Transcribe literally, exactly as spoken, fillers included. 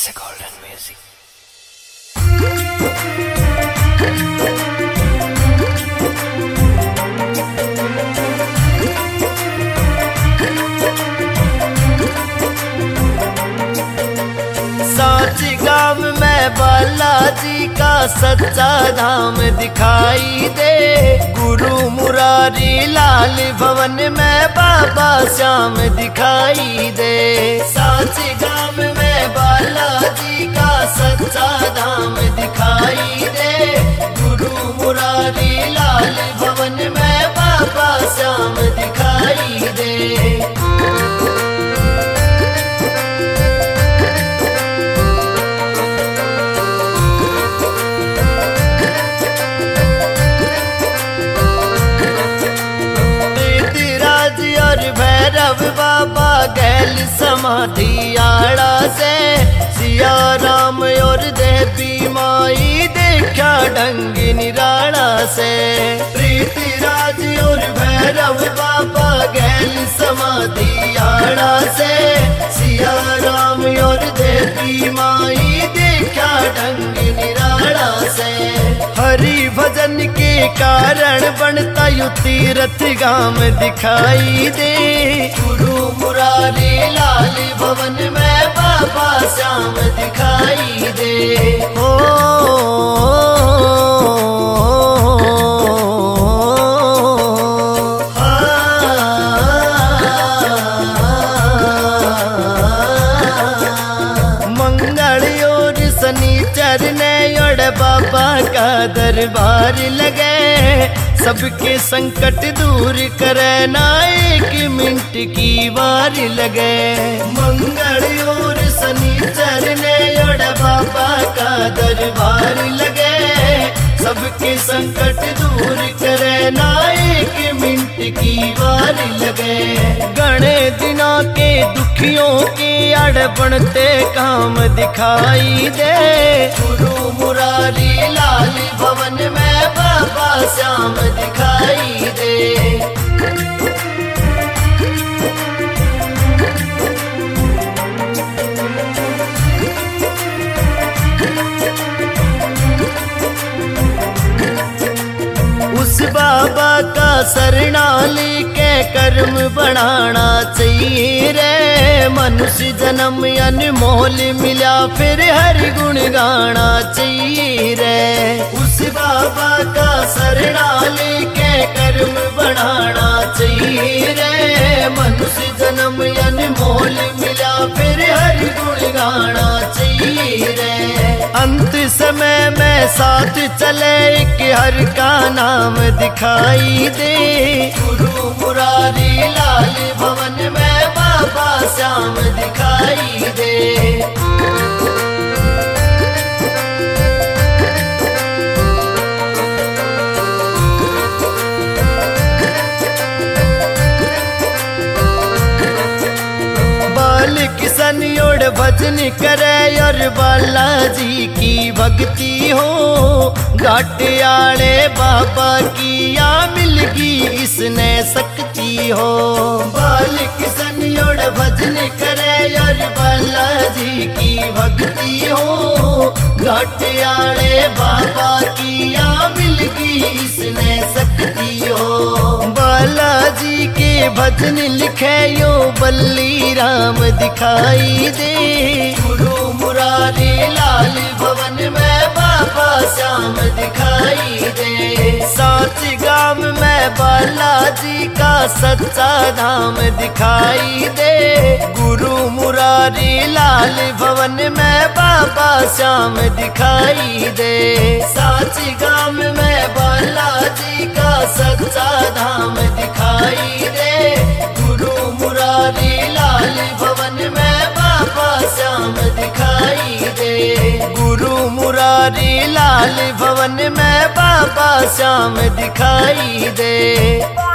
It's a golden music. साच गाँव में बालाजी का सच्चा धाम दिखाई दे। गुरु मुरारी लाल भवन में बाबा श्याम दिखाई दे। साच गाँव में बालाजी का सच्चा धाम दिखाई दे। गुरु मुरारी लाल भवन में बाबा श्याम दिखाई दे। भैरव बाबा गैल समाधि आड़ा से सिया राम और देवी माई देखा ढंग निराड़ा से। प्रीति राज और भैरव बाबा गैल समाधि आड़ा से सिया राम और देवी माई देखा ढंग निराड़ा से। हरि भजन के कारण बनता यु तीर्थ गाम दिखाई दे। गुरु मुरारी लाल भवन में बाबा श्याम दिखाई दे। हो मंगल और शनिचर ने बाबा का दरबार लगे। सबके संकट दूर करे ना एक मिनट की बार लगे। मंगल और शनिचर ने बाबा का दरबार लगे। सबके संकट दूर करे ना एक मिनट की बार लगे। गणे दिना के दुखियों के अड़ बनते काम दिखाई दे। गुरु मुरारी लाल भवन में बाबा श्याम दिखाई दे। उस बाबा का शरणाली के कर्म बढ़ाना चाहिए रे। मनुष्य जन्म अनमोल मिला फिर हर गुण गाना चाहिए रे। उस बाबा का शरणाली के कर्म बढ़ाना चाहिए रे। मनुष्य जन्म अनमोल मिला फिर हर गुण गाना चाहिए रे। अंत समय में साथ चले एक हर का नाम दिखाई दे। गुरु मुरारी लाल भवन में बाबा श्याम दिखाई दे। किसन योड़ भजन करे और बालाजी की भक्ति हो। घाट आड़े बाबा की या मिलगी इसने शक्ति हो। बाल किसन योड़ भजन करे और बालाजी की भक्ति हो। घाट आड़े बाबा की या मिलगी इसने शक्ति हो। बालाजी के भजन लिखे यो बल्ली राम दिखाई दे। गुरु मुरारी लाल भवन में बाबा श्याम दिखाई दे। साच गाँव में बालाजी का सच्चा धाम दिखाई दे। गुरु मुरारी लाल भवन में बाबा श्याम दिखाई दे। साच गाँव में बालाजी का सच्चा धाम दिखाई दे। गुरु मुरारी लाल भवन में बाबा श्याम दिखाई दे। गुरु मुरारी लाल भवन में बाबा श्याम दिखाई दे।